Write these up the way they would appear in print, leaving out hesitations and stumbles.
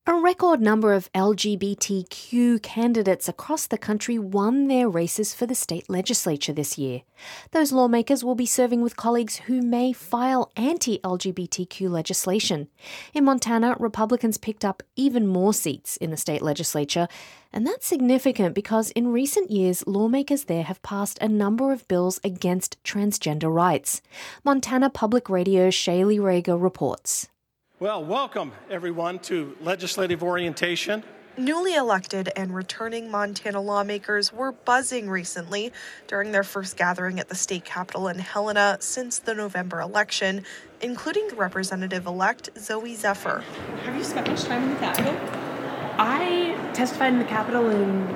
A record number of LGBTQ candidates across the country won their races for the state legislature this year. Those lawmakers will be serving with colleagues who may file anti-LGBTQ legislation. In Montana, Republicans picked up even more seats in the state legislature, and that's significant because in recent years, lawmakers there have passed a number of bills against transgender rights. Montana Public Radio's Shaylee Rager reports. Well, welcome, everyone, to legislative orientation. Newly elected and returning Montana lawmakers were buzzing recently during their first gathering at the state capitol in Helena since the November election, including Representative-elect Zooey Zephyr. Have you spent much time in the Capitol? I testified in the Capitol in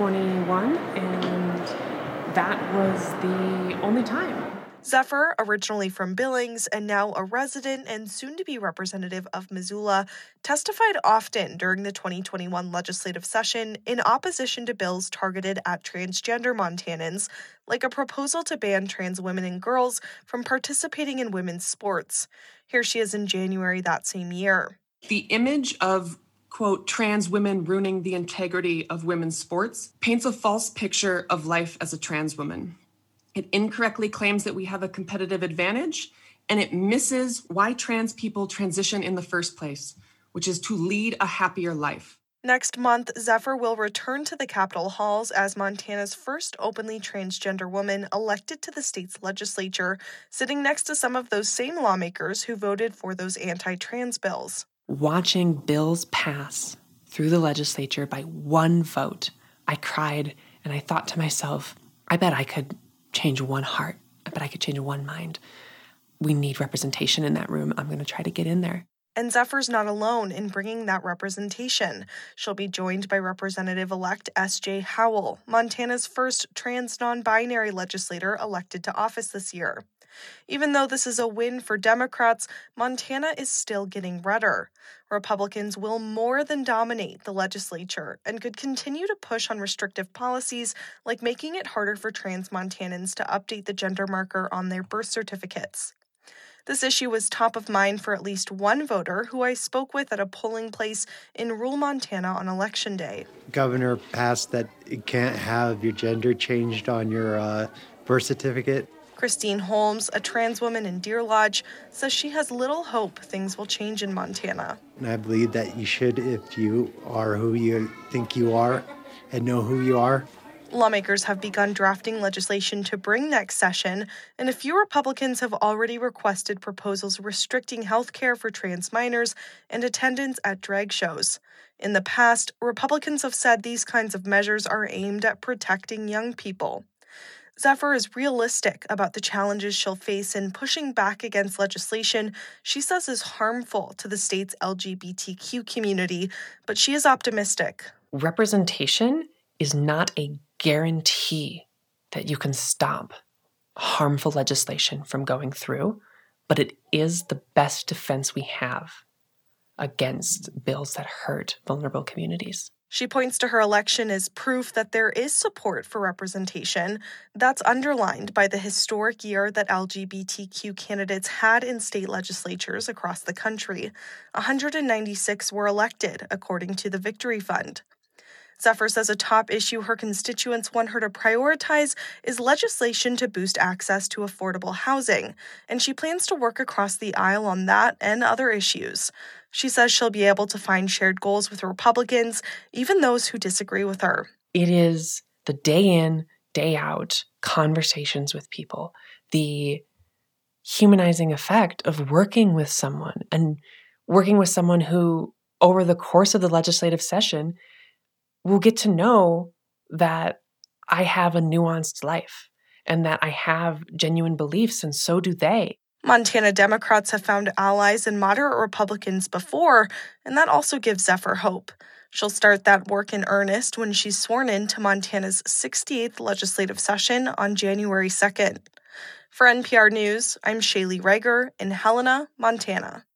21, and that was the only time. Zephyr, originally from Billings and now a resident and soon-to-be representative of Missoula, testified often during the 2021 legislative session in opposition to bills targeted at transgender Montanans, like a proposal to ban trans women and girls from participating in women's sports. Here she is in January that same year. The image of, quote, trans women ruining the integrity of women's sports paints a false picture of life as a trans woman. It incorrectly claims that we have a competitive advantage, and it misses why trans people transition in the first place, which is to lead a happier life. Next month, Zephyr will return to the Capitol halls as Montana's first openly transgender woman elected to the state's legislature, sitting next to some of those same lawmakers who voted for those anti-trans bills. Watching bills pass through the legislature by one vote, I cried and I thought to myself, I bet I could change one heart. I bet I could change one mind. We need representation in that room. I'm going to try to get in there. And Zephyr's not alone in bringing that representation. She'll be joined by Representative-elect S.J. Howell, Montana's first trans non-binary legislator elected to office this year. Even though this is a win for Democrats, Montana is still getting redder. Republicans will more than dominate the legislature and could continue to push on restrictive policies like making it harder for trans Montanans to update the gender marker on their birth certificates. This issue was top of mind for at least one voter who I spoke with at a polling place in rural Montana on Election Day. Governor passed that you can't have your gender changed on your birth certificate. Christine Holmes, a trans woman in Deer Lodge, says she has little hope things will change in Montana. And I believe that you should, if you are who you think you are and know who you are. Lawmakers have begun drafting legislation to bring next session, and a few Republicans have already requested proposals restricting health care for trans minors and attendance at drag shows. In the past, Republicans have said these kinds of measures are aimed at protecting young people. Zephyr is realistic about the challenges she'll face in pushing back against legislation she says is harmful to the state's LGBTQ community, but she is optimistic. Representation is not a guarantee that you can stop harmful legislation from going through, but it is the best defense we have against bills that hurt vulnerable communities. She points to her election as proof that there is support for representation that's underlined by the historic year that LGBTQ candidates had in state legislatures across the country. 196 were elected, according to the Victory Fund. Zephyr says a top issue her constituents want her to prioritize is legislation to boost access to affordable housing, and she plans to work across the aisle on that and other issues. She says she'll be able to find shared goals with Republicans, even those who disagree with her. It is the day in, day out conversations with people, the humanizing effect of working with someone and working with someone who, over the course of the legislative session, will get to know that I have a nuanced life and that I have genuine beliefs, and so do they. Montana Democrats have found allies in moderate Republicans before, and that also gives Zephyr hope. She'll start that work in earnest when she's sworn in to Montana's 68th legislative session on January 2nd. For NPR News, I'm Shaylee Rager in Helena, Montana.